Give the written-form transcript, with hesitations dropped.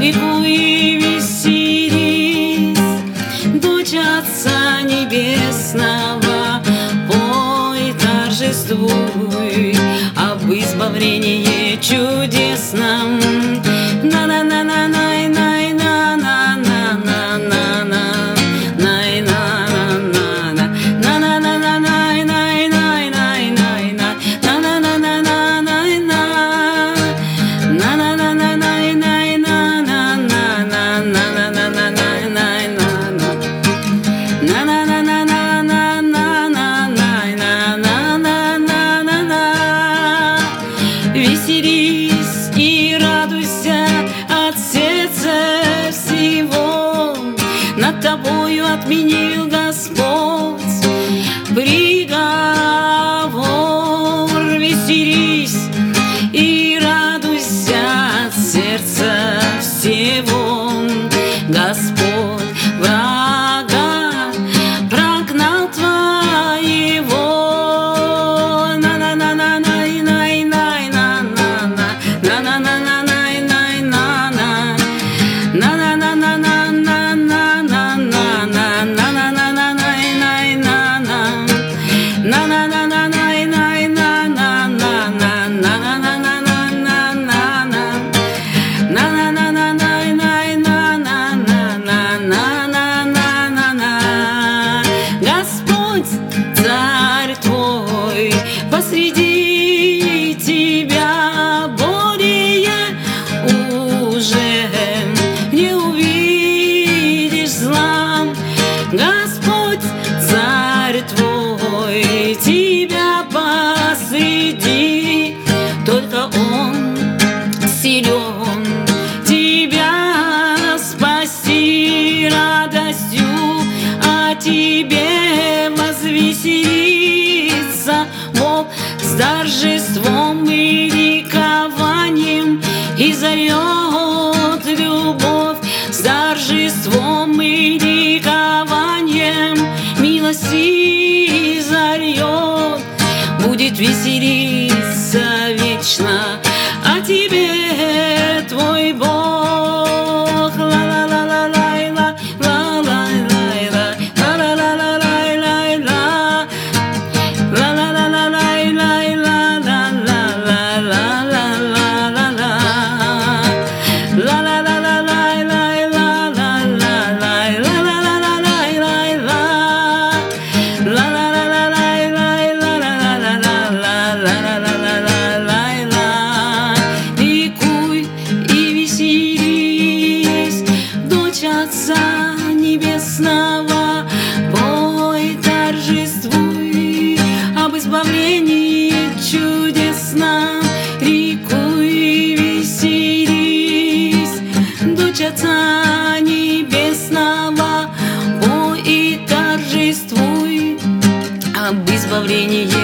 ликуй и веселись, дочь Отца Небесного, пой, торжествуй об избавлении чудесном. Веселись и радуйся от сердца всего, над тобою отменил Господь приговор. Веселись и радуйся от сердца всего, Господь врага прогнал твоего. Господь, царь твой, посреди тебя более уже не увидишь зла. Господь, царь твой, тебя посреди, только Он силен тебя спасти. Радостью о тебе возвеселится Бог, с торжеством и ликованием и зальет любовь, с торжеством и ликованием милости зальет, будет веселиться вечно о тебе твой Бог. Отца Небесного, пой, торжествуй об избавлении чудесном. Ликуй и веселись, дочь Отца Небесного, пой и торжествуй об избавлении